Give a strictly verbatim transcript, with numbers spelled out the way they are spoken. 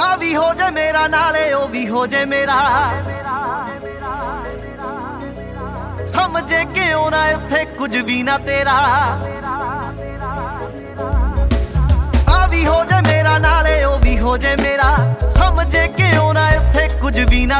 ਆ ਵੀ ਹੋ ਜੇ ਮੇਰਾ ਨਾਲੇ ਉਹ ਵੀ ਹੋ ਜੇ ਮੇਰਾ ਸਮਝੇ ਕਿਉਂ ਨਾ ਉੱਥੇ ਕੁਝ ਵੀ ਨਾ ਤੇਰਾ ਆ ਵੀ ਹੋ ਜੇ ਮੇਰਾ ਨਾਲੇ ਉਹ ਵੀ ਹੋ ਜੇ ਮੇਰਾ ਸਮਝੇ ਕਿਉਂ ਨਾ ਉੱਥੇ ਕੁਝ ਵੀ ਨਾ